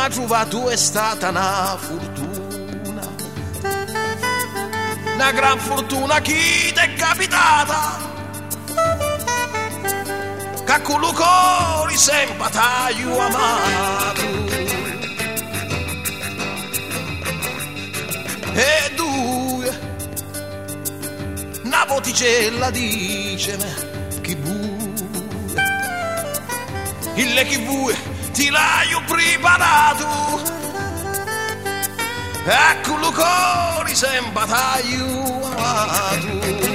ma trovato è stata una fortuna, una gran fortuna chi ti è capitata, che con il cuore sempre t'ho amato. E due, una voticella dice chi vuoi, il chi vuoi ti l'ho preparato, e con il cuore sempre t'ho amato.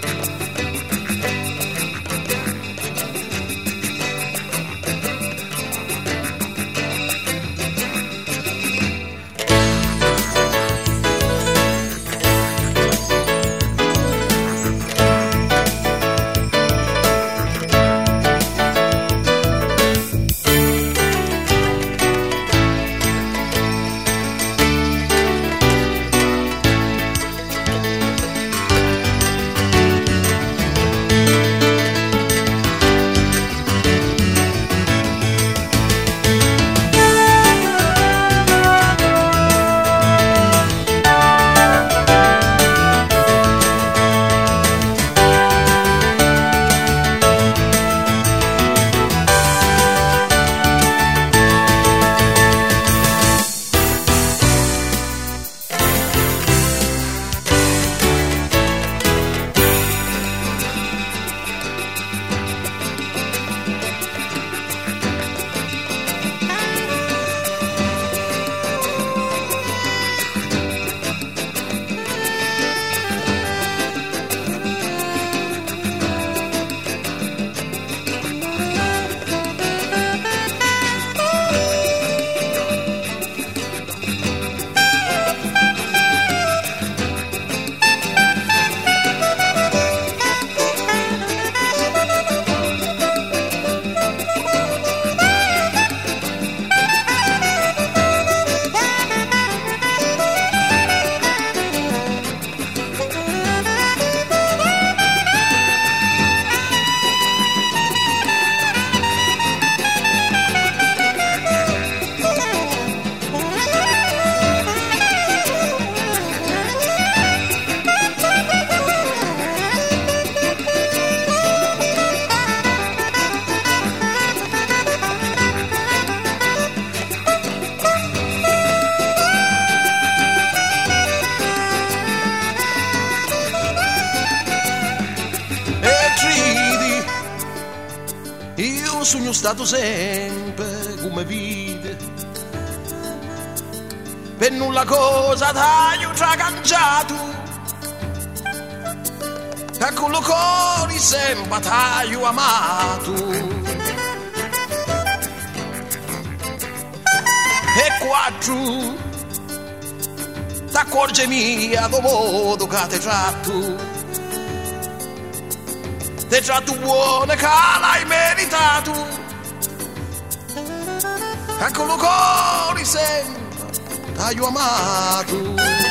Io sono stato sempre come vide, per nulla cosa t'ho tracangiato, e con il cuore sempre t'ho amato. E quattro, t'accorge mia do modo che ti tratto, te tratto buono che l'hai meritato, e con il cuore sempre t'ho amato.